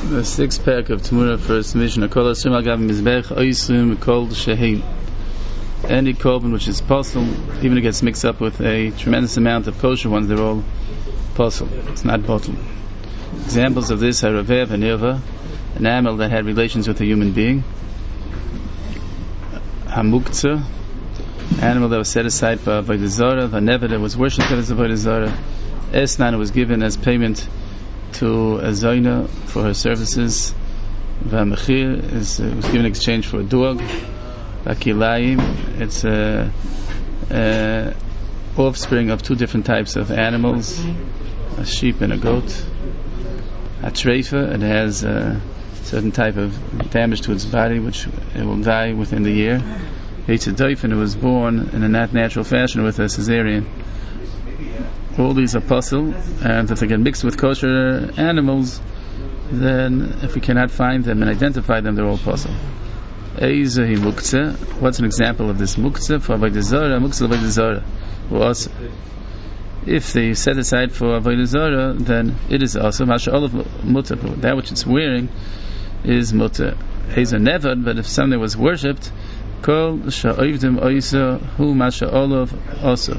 The sixth pack of Tamura, first Mishnah. Kol Hashem al gav mizbech oisrim kol shehein. Any korban which is possible, even if it gets mixed up with a tremendous amount of kosher ones, they're all possible. It's not bottled. Examples of this are Ravev and Irva, an animal that had relations with a human being. Hamuktzah, animal that was set aside for Avodah Zarah. Vaneva, that was worshipped as Avodah Zarah. Esnan was given as payment to a Zoina for her services. V'amechir was given in exchange for a dog. V'akilayim, it's offspring of two different types of animals, a sheep and a goat. Atreifa, it has a certain type of damage to its body which it will die within the year. It's a doifen, it was born in a not natural fashion with a cesarean. All these are possible, and if they get mixed with kosher animals, then if we cannot find them and identify them, they're all possible. Eizahi muktzeh. What's an example of this muktzeh? For Avodah Zarah, muktzeh Avodah Zarah. Also, if they set aside for Avodah Zarah, then it is also masha olav mutter. That which it's wearing is mutter. Eizahi nevad, but if something was worshipped, kol sha'oivdim oisa hu masha olav also.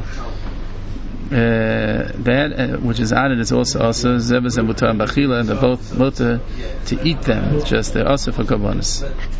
That which is added is also zebas and mutar and bachila, and they're both mutar to eat them. Just they're also for kabbanis.